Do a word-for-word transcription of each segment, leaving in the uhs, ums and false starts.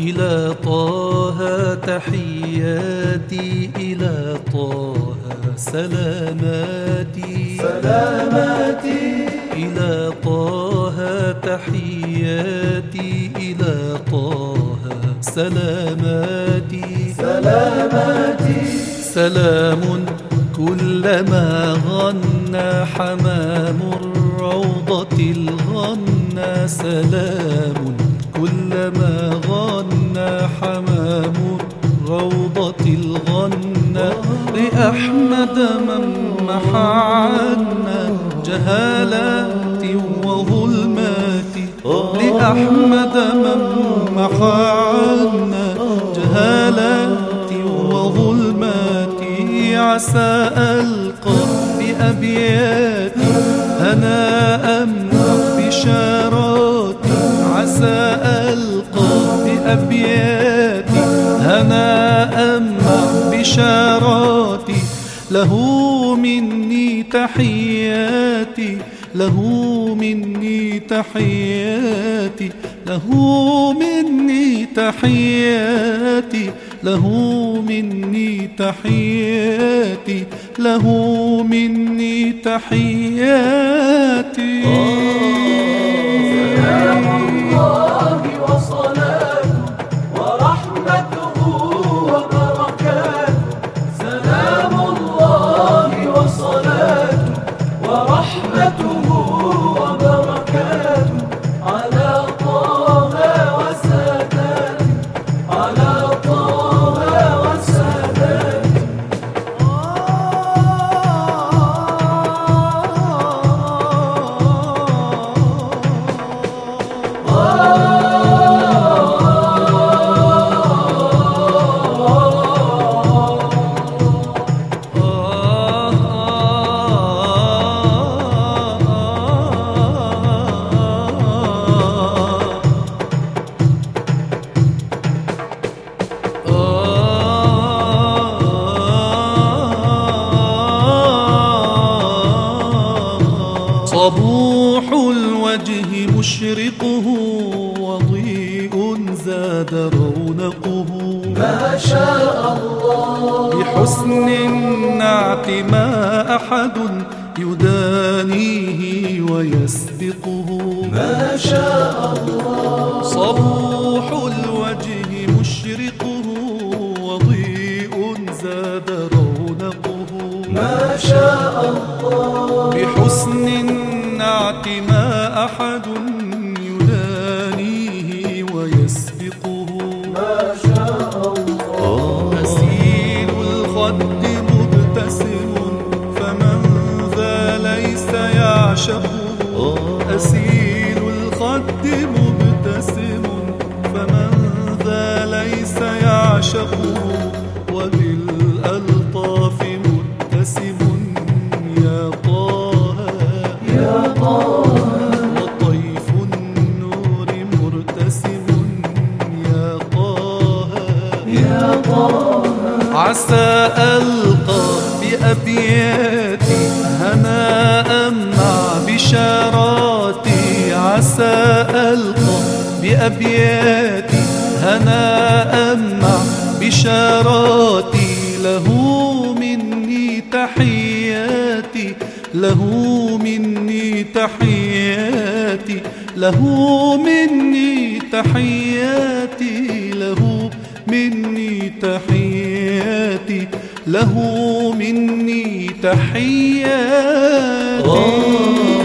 إلى طه تحياتي، إلى طه سلاماتي سلاماتي، إلى طه تحياتي، إلى طه سلاماتي سلاماتي. سلام كلما غنى حمام الروضة الغنى، سلام كلما غنى حمام الروضة الغنى، لأحمد من محى عنا جهالات وظلمات، لأحمد من محى عنا جهالات وظلمات. عسى ألقى بأبياتي هناء بشاراتي، عسى ألقى بأبياتي هناء بشاراتي. له مني تحياتي، له مني تحياتي، له مني تحياتي، له مني تحياتي، له مني تحياتي. سلام الله وصلاته ورحمته وبركاته، سلام الله وصلاته ورحمته وبركاته على طه وساداته، على طه وساداته. صبوح الوجه مشرقه وضيء زاد رونقه، ما شاء الله بحسن النعت ما أحد يدانيه ويسبقه، ما شاء الله. صبوح الوجه مشرقه وضيء زاد رونقه، ما شاء الله. بحسن النعت ما أحد يدانيه ويسبقه، ما شاء الله. أسيل الخد مبتسم فمن ذا ليس يعشقه، أسيل الخد مبتسم فمن ذا ليس يعشقه، وبالألطاف متسم يا طه يا طه، وطيف النور مرتسم يا طه يا طه. عسى ألقى بأبياتي هناء مع بشاراتي، عسى ألقى بأبياتي هناء مع بشاراتي. له مني تحياتي، له مني تحياتي، له مني تحياتي، له مني تحياتي، له مني تحياتي.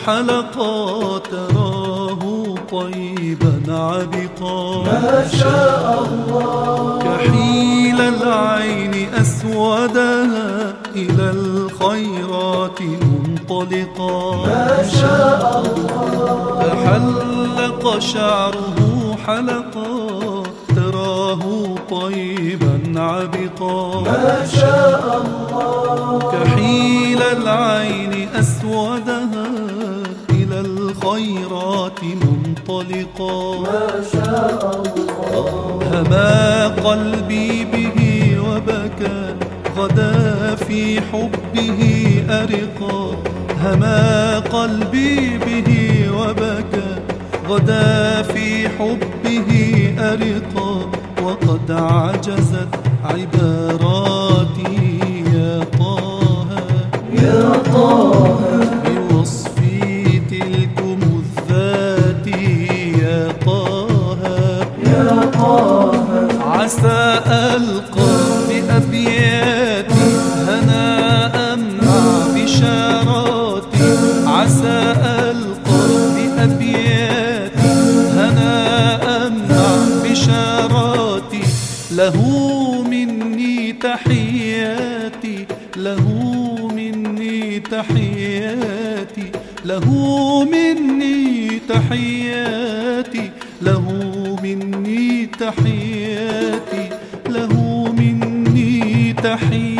حلقا تراه طيبا عبقا ما شاء الله كحيل العين أسودها إلى الخيرات منطلقا ما شاء الله تحلق شعره حلقا تراه طيبا عبقا ما شاء الله كحيل العين أسودها إلى الخيرات منطلقا ما شاء الله هما قلبي به وبكى غدا في حبه أرقا هما قلبي به وبكى غدا في حبه أرقا وقد عجزت عباراتي يا طه يا طه بوصف تلكم الذات يا طه يا طه عسى ألقى بأبياتي هناء مع بشاراتي عسى ألقى بأبياتي هناء مع بشاراتي له مني تحياتي له مني تحياتي له مني تحياتي له مني تحياتي له مني تحياتي